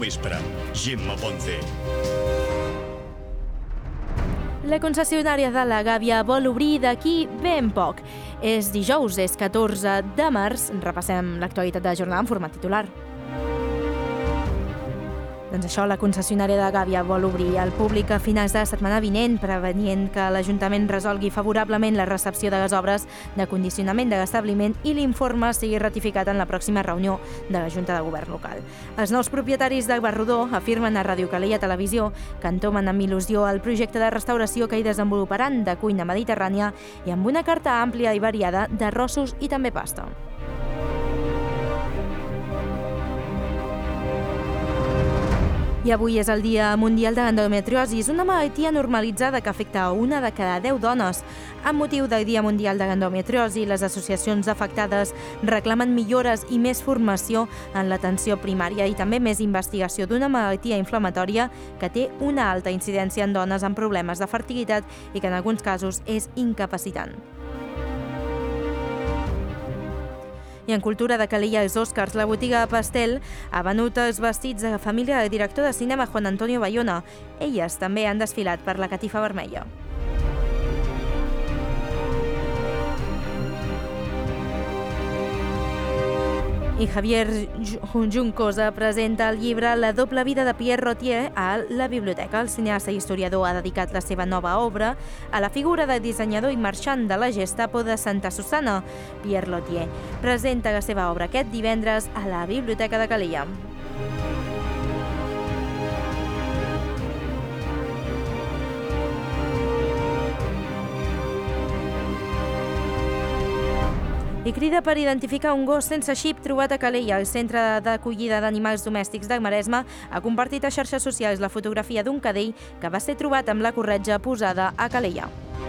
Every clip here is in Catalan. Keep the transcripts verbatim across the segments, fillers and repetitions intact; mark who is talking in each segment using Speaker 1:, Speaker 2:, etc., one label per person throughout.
Speaker 1: vespre. Gemma Ponce.
Speaker 2: La concessionària de la Gàbia vol obrir d'aquí ben poc. És dijous, és catorze de març. Repassem l'actualitat de la jornada en format titular. Doncs això, la concessionària de Gàbia vol obrir al públic a finals de la setmana vinent, prevenient que l'Ajuntament resolgui favorablement la recepció de les obres de condicionament de l'establiment i l'informe sigui ratificat en la pròxima reunió de la Junta de Govern local. Els nous propietaris de Barrodó afirmen a Ràdio Calella Televisió que entomen amb il·lusió el projecte de restauració que hi desenvoluparan de cuina mediterrània i amb una carta àmplia i variada d'arrossos i també pasta. I avui és el Dia Mundial de l'Endometriosi, una malaltia normalitzada que afecta a una de cada deu dones. Amb motiu del Dia Mundial de l'Endometriosi, les associacions afectades reclamen millores i més formació en l'atenció primària i també més investigació d'una malaltia inflamatòria que té una alta incidència en dones amb problemes de fertilitat i que en alguns casos és incapacitant. I en cultura de Calella els Oscars, la botiga Pastel ha venut els vestits de la família del director de cinema Juan Antonio Bayona. Elles també han desfilat per la catifa vermella. I Javier Juncosa presenta el llibre La doble vida de Pierre Rotier a la biblioteca. El cineasta i historiador ha dedicat la seva nova obra a la figura de dissenyador i marxant de la Gestapo de Santa Susana. Pierre Rotier presenta la seva obra aquest divendres a la Biblioteca de Calella. I crida per identificar un gos sense xip trobat a Calella. El Centre d'Acollida d'Animals Domèstics del Maresme ha compartit a xarxes socials la fotografia d'un cadell que va ser trobat amb la corretja posada a Calella.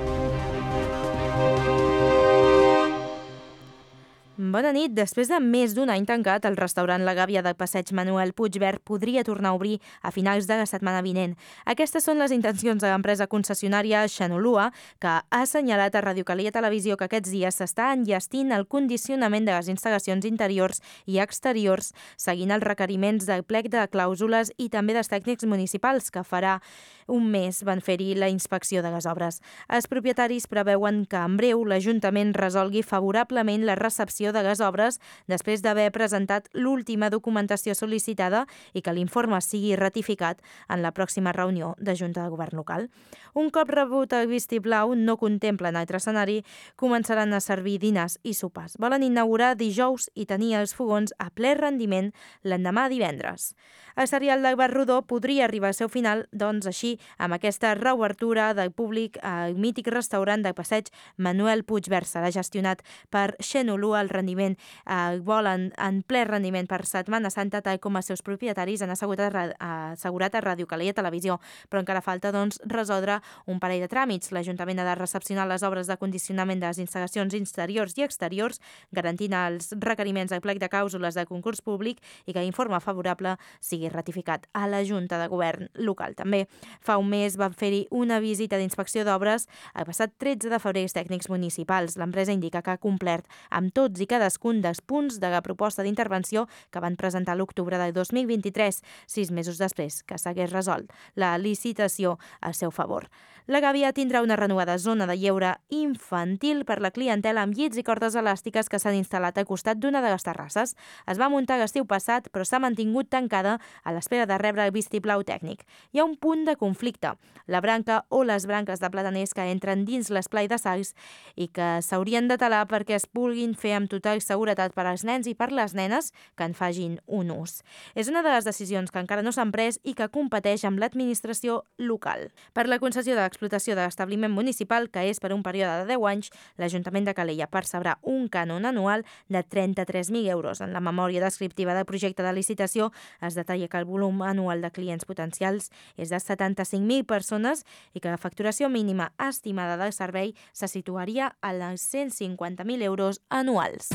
Speaker 2: Bona nit. Després de més d'un any tancat, el restaurant La Gàbia del passeig Manuel Puigverd podria tornar a obrir a finals de la setmana vinent. Aquestes són les intencions de l'empresa concessionària Xanolua, que ha assenyalat a Ràdio Calella Televisió que aquests dies s'està enllestint el condicionament de les instal·lacions interiors i exteriors, seguint els requeriments del plec de clàusules i també dels tècnics municipals, que farà un mes van fer-hi la inspecció de les obres. Els propietaris preveuen que en breu l'Ajuntament resolgui favorablement la recepció de les obres després d'haver presentat l'última documentació sol·licitada i que l'informe sigui ratificat en la pròxima reunió de Junta de Govern local. Un cop rebut el vistiplau, no contemplen altre escenari, començaran a servir dinars i sopars. Volen inaugurar dijous i tenir els fogons a ple rendiment l'endemà divendres. El serial del Barrodó podria arribar al seu final, doncs així, amb aquesta reobertura del públic al mític restaurant del passeig Manuel Puigverd. Serà gestionat per Xenolua. El rendiment eh, volen en ple rendiment per Setmana Santa, tal com els seus propietaris han assegurat a, assegurat a Ràdio Calella Televisió, però encara falta doncs, resoldre un parell de tràmits. L'Ajuntament ha de recepcionar les obres de condicionament de les instal·lacions interiors i exteriors, garantint els requeriments del plec de clàusules del concurs públic i que l'informe favorable sigui ratificat a la Junta de Govern local. També fa un mes van fer-hi una visita d'inspecció d'obres el passat tretze de febrer els tècnics municipals. L'empresa indica que ha complert amb tots i cadascun dels punts de la proposta d'intervenció que van presentar a l'octubre del dos mil vint-i-tres, sis mesos després que s'hagués resolt la licitació a seu favor. La Gàbia tindrà una renovada zona de lleure infantil per la clientela amb llits i cordes elàstiques que s'han instal·lat al costat d'una de les terrasses. Es va muntar l'estiu passat, però s'ha mantingut tancada a l'espera de rebre el vistiplau tècnic. Hi ha un punt de conflicte, la branca o les branques de plataners que entren dins l'esplai de salts i que s'haurien de talar perquè es puguin fer amb total seguretat per als nens i per les nenes que en fagin un ús. És una de les decisions que encara no s'han pres i que competeix amb l'administració local. Per la concessió de l'explotació de l'establiment municipal, que és per un període de deu anys, l'Ajuntament de Calella percebrà un cànon anual de trenta-tres mil euros. En la memòria descriptiva del projecte de licitació es detalla que el volum anual de clients potencials és de setanta-cinc mil persones i que la facturació mínima estimada del servei se situaria a les cent cinquanta mil euros anuals.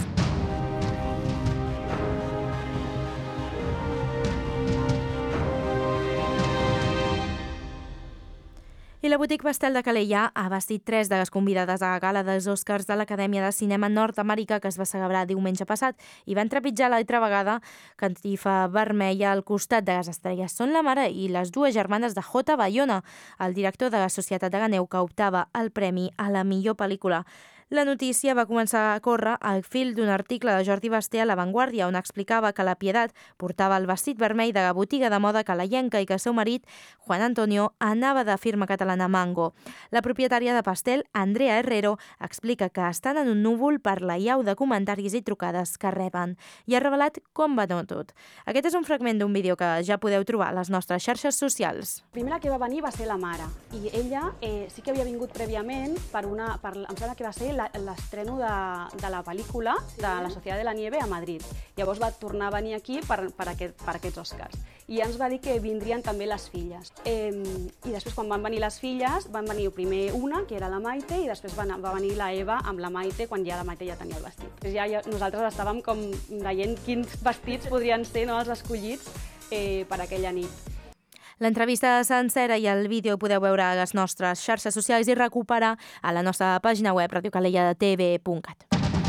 Speaker 2: I la Boutique Pastel de Calella ha vestit tres de les convidades a la gala dels Oscars de l'Acadèmia de Cinema Nord-Amèrica que es va celebrar diumenge passat i van trepitjar l'altra vegada catifa vermella al costat de les estrelles. Són la mare i les dues germanes de J. Bayona, el director de la Societat de Ganeu que optava al premi a la millor pel·lícula. La notícia va començar a córrer al fil d'un article de Jordi Basté a La Vanguardia, on explicava que la Pietat portava el vestit vermell de la botiga de moda calellenca i que el seu marit, Juan Antonio, anava de firma catalana Mango. La propietària de Pastel, Andrea Herrero, explica que estan en un núvol per la llau de comentaris i trucades que reben i ha revelat com va anar tot. Aquest és un fragment d'un vídeo que ja podeu trobar a les nostres xarxes socials.
Speaker 3: La primera que va venir va ser la mare i ella eh, sí que havia vingut prèviament per una, per, em sembla que va ser l'estreno de, de la pel·lícula de La Sociedad de la Nieve a Madrid. Llavors va tornar a venir aquí per, per, aquest, per aquests Oscars. I ens va dir que vindrien també les filles. Eh, I després, quan van venir les filles, van venir primer una, que era la Maite, i després va, va venir la Eva amb la Maite, quan ja la Maite ja tenia el vestit. Ja, ja, nosaltres estàvem com veient quins vestits podrien ser, no, els escollits eh, per aquella nit.
Speaker 2: L'entrevista sencera i el vídeo podeu veure a les nostres xarxes socials i recuperar a la nostra pàgina web radio calella t v punt cat.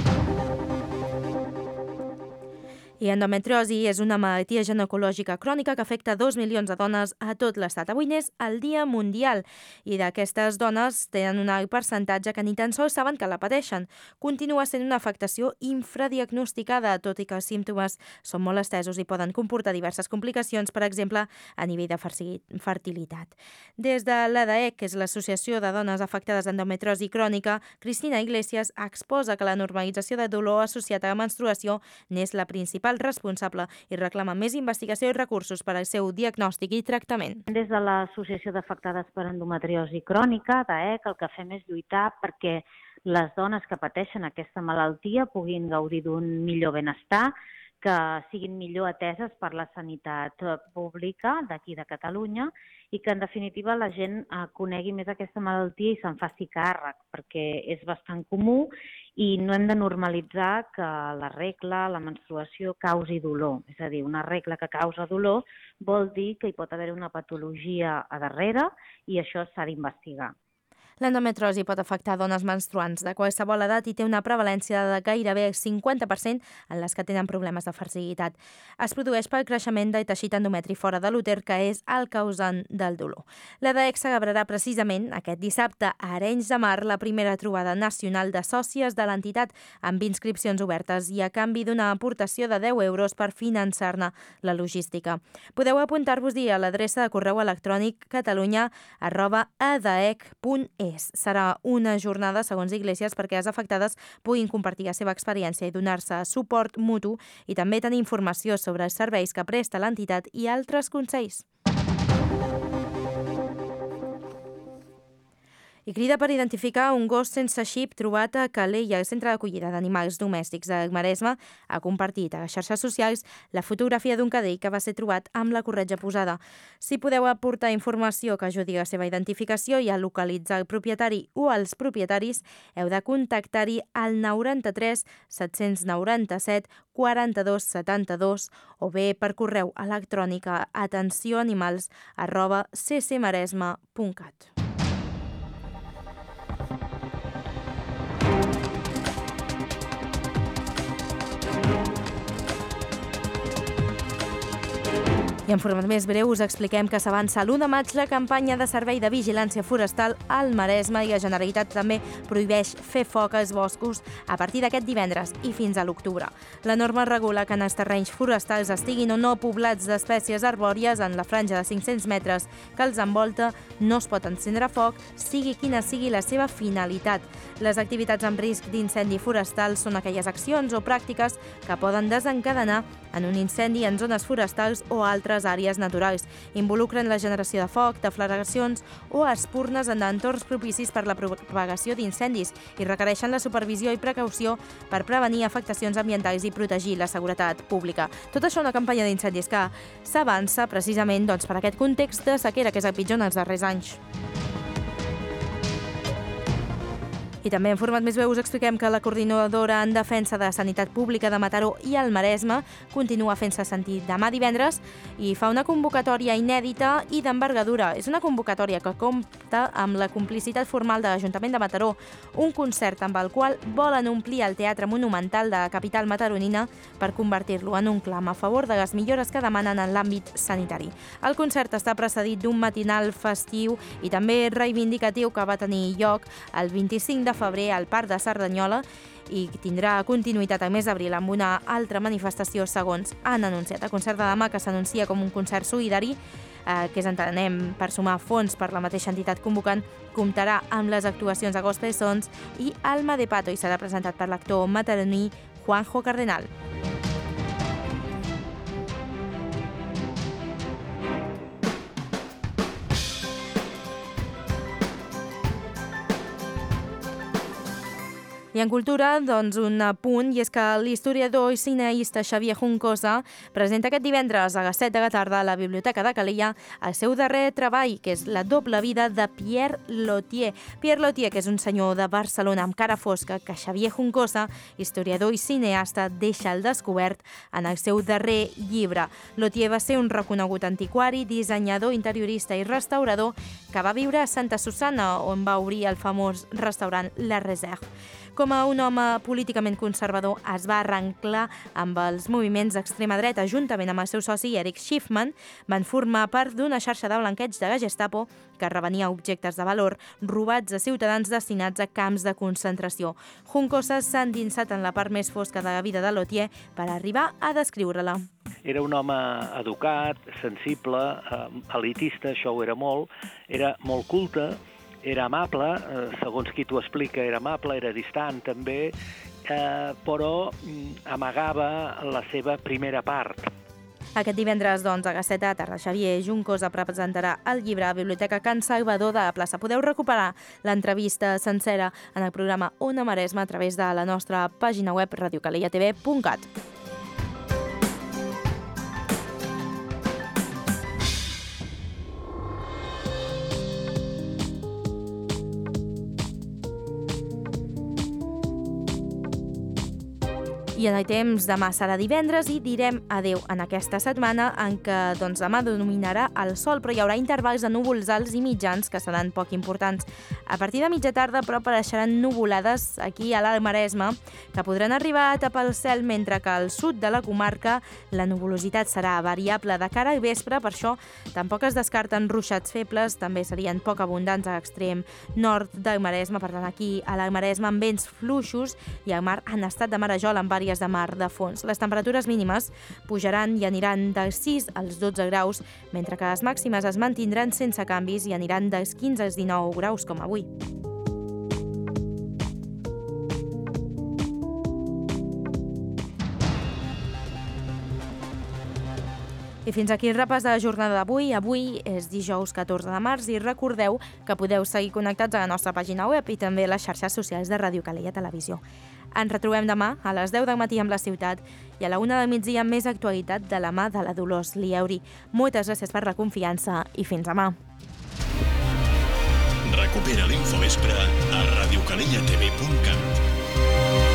Speaker 2: I endometriosi és una malaltia ginecològica crònica que afecta dos milions de dones a tot l'estat. Avui n'és el Dia Mundial i d'aquestes dones tenen un alt percentatge que ni tan sols saben que la pateixen. Continua sent una afectació infradiagnosticada, tot i que els símptomes són molt estesos i poden comportar diverses complicacions, per exemple, a nivell de fertilitat. Des de l'A D A E C, que és l'Associació de Dones Afectades d'Endometriosi Crònica, Cristina Iglesias exposa que la normalització de dolor associat a la menstruació n'és la principal responsable i reclama més investigació i recursos per al seu diagnòstic i tractament.
Speaker 4: Des de l'Associació d'Afectades per Endometriosi Crònica, d'A E C, el que fem és lluitar perquè les dones que pateixen aquesta malaltia puguin gaudir d'un millor benestar, que siguin millor ateses per la sanitat pública d'aquí de Catalunya i que, en definitiva, la gent conegui més aquesta malaltia i se'n faci càrrec, perquè és bastant comú i no hem de normalitzar que la regla, la menstruació, causi dolor. És a dir, una regla que causa dolor vol dir que hi pot haver una patologia a darrere i això s'ha d'investigar.
Speaker 2: L'endometriosi pot afectar dones menstruants de qualsevol edat i té una prevalència de gairebé el cinquanta per cent en les que tenen problemes de fertilitat. Es produeix pel creixement del teixit endometri fora de l'úter, que és el causant del dolor. L'A D A E C celebrarà precisament aquest dissabte a Arenys de Mar la primera trobada nacional de sòcies de l'entitat amb inscripcions obertes i a canvi d'una aportació de deu euros per finançar-ne la logística. Podeu apuntar-vos-hi a l'adreça de correu electrònic catalunya arroba adaec punt e. Serà una jornada, segons Iglesias, perquè les afectades puguin compartir la seva experiència i donar-se suport mutu i també tenir informació sobre els serveis que presta l'entitat i altres consells. I crida per identificar un gos sense xip trobat a Calella, el centre d'acollida d'animals domèstics del Maresme, ha compartit a les xarxes socials la fotografia d'un cadell que va ser trobat amb la corretja posada. Si podeu aportar informació que ajudi a la seva identificació i a localitzar el propietari o els propietaris, heu de contactar-hi al noranta-tres set-cents noranta-set quaranta-dos setanta-dos o bé per correu electrònic a atencióanimals arroba ccmaresme punt cat. I en format més breu us expliquem que s'avança l'u de maig la campanya de servei de vigilància forestal al Maresme i la Generalitat també prohibeix fer foc als boscos a partir d'aquest divendres i fins a l'octubre. La norma regula que en els terrenys forestals estiguin o no poblats d'espècies arbòries en la franja de cinc-cents metres que els envolta no es pot encendre foc, sigui quina sigui la seva finalitat. Les activitats amb risc d'incendi forestal són aquelles accions o pràctiques que poden desencadenar en un incendi en zones forestals o altres àrees naturals. Involucren la generació de foc, deflagracions o espurnes en entorns propicis per la propagació d'incendis i requereixen la supervisió i precaució per prevenir afectacions ambientals i protegir la seguretat pública. Tot això una campanya d'incendis que s'avança precisament doncs, per aquest context de sequera que és el pitjor en els darrers anys. I també en format Més Veu us expliquem que la coordinadora en defensa de Sanitat Pública de Mataró i el Maresme continua fent-se sentir demà divendres i fa una convocatòria inèdita i d'envergadura. És una convocatòria que compta amb la complicitat formal de l'Ajuntament de Mataró, un concert amb el qual volen omplir el Teatre Monumental de la capital mataronina per convertir-lo en un clam a favor de les millores que demanen en l'àmbit sanitari. El concert està precedit d'un matinal festiu i també reivindicatiu que va tenir lloc el vint-i-cinc de febrer al Parc de Cerdanyola i tindrà continuïtat a mes d'abril amb una altra manifestació, segons han anunciat. El concert de demà, que s'anuncia com un concert solidari, eh, que és, entenem, per sumar fons per la mateixa entitat convocant, comptarà amb les actuacions de Gospel Sons i Alma de Pato i serà presentat per l'actor mataroní Juanjo Cardenal. I en cultura, doncs, un apunt, i és que l'historiador i cineasta Xavier Juncosa presenta aquest divendres a les set de la tarda a la Biblioteca de Calella el seu darrer treball, que és La doble vida de Pierre Lothier. Pierre Lothier, que és un senyor de Barcelona amb cara fosca, que Xavier Juncosa, historiador i cineasta, deixa al descobert en el seu darrer llibre. Lothier va ser un reconegut antiquari, dissenyador, interiorista i restaurador que va viure a Santa Susanna, on va obrir el famós restaurant La Réserve. Com a un home políticament conservador, es va arrenclar amb els moviments d'extrema dreta. Juntament amb el seu soci, Erich Schiffman, van formar part d'una xarxa de blanqueig de la Gestapo que revenia objectes de valor robats a ciutadans destinats a camps de concentració. Juncosa s'ha endinsat en la part més fosca de la vida de Lothier per arribar a descriure-la.
Speaker 5: Era un home educat, sensible, elitista, això ho era molt, era molt culte, era amable, eh, segons qui t'ho explica, era amable, era distant també, eh, però amagava la seva primera part.
Speaker 2: Aquest divendres, doncs, a les set de la tarda, Xavier Juncosa presentarà el llibre a la Biblioteca Can Salvador de la plaça. Podeu recuperar l'entrevista sencera en el programa Ona Maresme a través de la nostra pàgina web radio calella t v punt cat. I en el temps, demà serà divendres i direm adeu en aquesta setmana en què doncs, demà dominarà el sol, però hi haurà intervals de núvols alts i mitjans que seran poc importants. A partir de mitja tarda, però, apareixeran nuvolades aquí a l'Alt Maresme que podran arribar a tapar el cel, mentre que al sud de la comarca la nuvolositat serà variable de cara al vespre, per això tampoc es descarten ruixats febles, també serien poc abundants a l'extrem nord del Maresme, per tant aquí a l'Alt Maresme amb vents fluixos i el mar en estat de marejol amb vàries de mar de fons. Les temperatures mínimes pujaran i aniran dels sis als dotze graus, mentre que les màximes es mantindran sense canvis i aniran dels quinze als dinou graus, com avui. I fins aquí el repàs de la jornada d'avui. Avui és dijous catorze de març i recordeu que podeu seguir connectats a la nostra pàgina web i també a les xarxes socials de Ràdio Calella Televisió. Ens retrobem demà a les deu del matí amb La Ciutat i a la una del migdia amb més actualitat de la mà de la Dolors Lieuri. Moltes gràcies per la confiança i fins demà.
Speaker 1: Recupera l'Infovespre a radio calella t v punt cat.